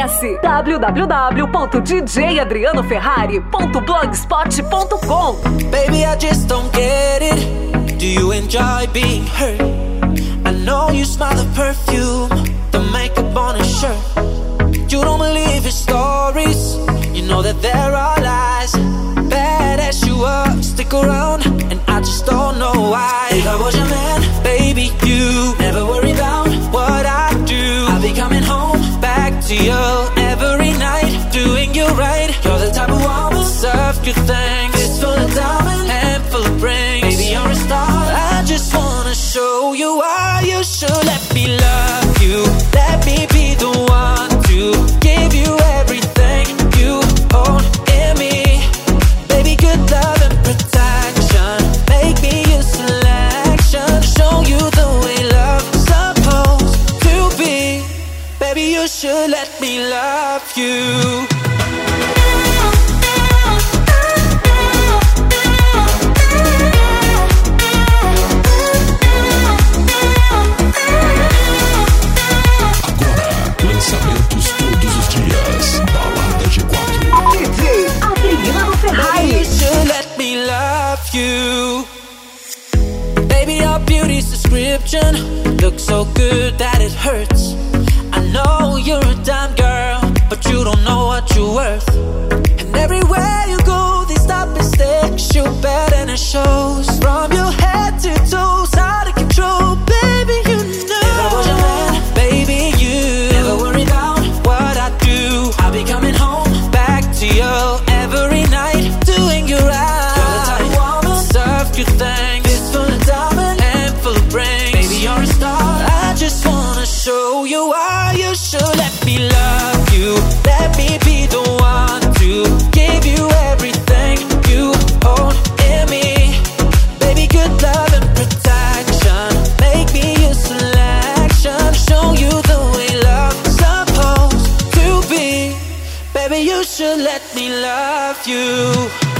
Acesse www.djadrianoferrari.blogspot.com. Baby, I just don't get it. Do you enjoy being hurt? I know you smell the perfume, the makeup on his shirt. You don't believe his stories, you know that there are lies. Bad as you are, stick around, and I just don't know why. If I was your man, baby, you never worry about what I do. I'll be coming home back to you every night, doing you right. You're the type of woman serve good things. It's full of diamonds, handful of rings. Baby, you're a star. I just wanna show you why you should let me love you. Let me be the one to give you everything you own in me. Baby, good love and protection. Make me your selection. Show you the way love's supposed to be. Baby, you should let me love you. Lançamentos todos os dias. Balada G4. DJ Adriano Ferrari. You should let me love you. Baby, your beauty's description looks so good that it hurts. I know you're a dime girl, but you don't know what you're worth. And everywhere you go, they stop and stare. You better than it shows. From your head to toes, out of control. Baby, you know. If I was your man, baby, you never worry about what I do. I'll be coming home back to you every night, doing you right. You're the type of woman serve good things. It's full of diamonds and full of rings. Baby, you're a star. I just wanna show you why you should let me love you. Let me be the one to give you everything you own in me. Baby, good love and protection. Make me your selection. Show you the way love's supposed to be. Baby, you should let me love you.